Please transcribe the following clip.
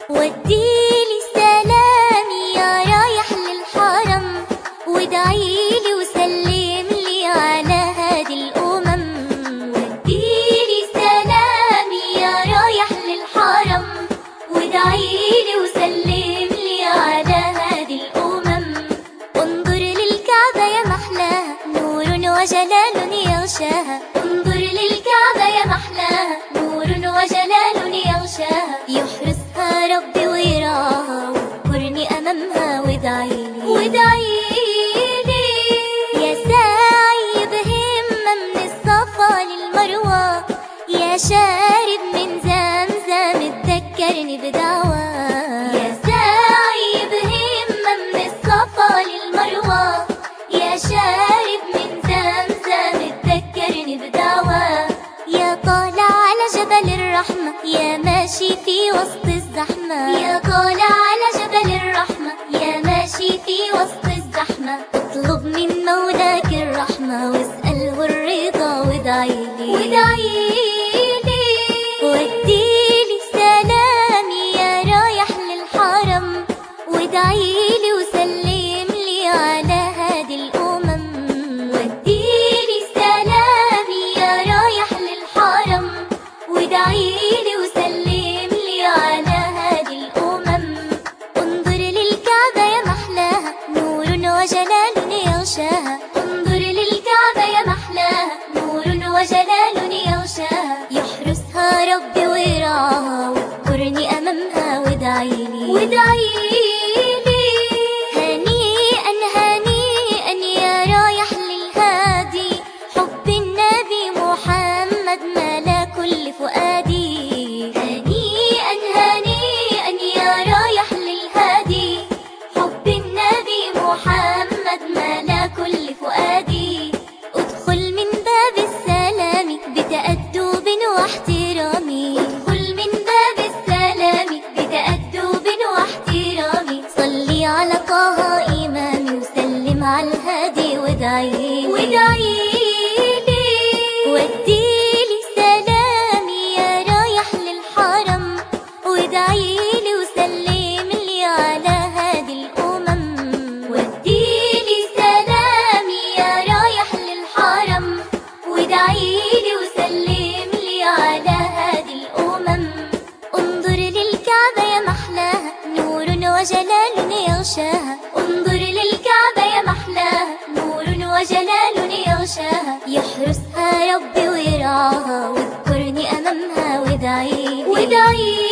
وديلي سلامي يا رايح للحرم، وادعيلي وسلملي على هادي الأمم. وديلي سلامي يا رايح للحرم، وادعيلي وسلملي على هادي الأمم. انظر للكعبة يا محلاها، نور وجلال يغشاها. انظر للكعبة يا محلاها، نور وجلال يغشاها. يحرسها ربي ويراها، واذكرني أمامها وادعيلي يا ساعي بهمة من الصفا للمروة، يا شارب من زمزم اتذكرني بدعوة. يا ساعي بهمة من الصفا للمروة، يا شارب من زمزم اتذكرني بدعوة. يا طالع على جبل الرحمة، يا ماشي في وسط الزحمة. يا طالع على جبل الرحمة، يا ماشي في وسط الزحمة. اطلب من مولاك الرحمة، واسأله الرضا وادعيلي وديلي سلامي يا رايح للحرم، وادعيلي وسلملي على هادي الأمم. وديلي سلامي يا رايح للحرم، وادعيلي وسلملي على هادي الأمم. انظر للكعبة يا محلاها، نور وجلال يغشاها. انظر للكعبة يا محلاها، نور وجلال يغشاها. يحرسها ربي ويراها، واذكرني أمامها وادعيلي هنيئا هنيئا يا رايح للهادي، حب النبي محمد ملا كل فؤادي. هنيئا هنيئا يا رايح للهادي، حب النبي محمد ملا كل فؤادي. ادخل من باب السلام بتأدب واحترامي، ادخل من باب السلام بتأدب واحترامي. صلي على طه إمامي، وسلم على الهادي وادعيلي وديلي سلامي يا رايح للحرم، وادعيلي وسلملي على هادي الأمم. وديلي سلامي يا رايح للحرم، وادعيلي وسلملي على هادي الأمم. انظر للكعبة يا محلاها، نور وجلال يغشاها. انظر للكعبة يا محلاها، نور وجلال يغشاها. يحرسها ربي ويراها، واذكرني أمامها وادعيلي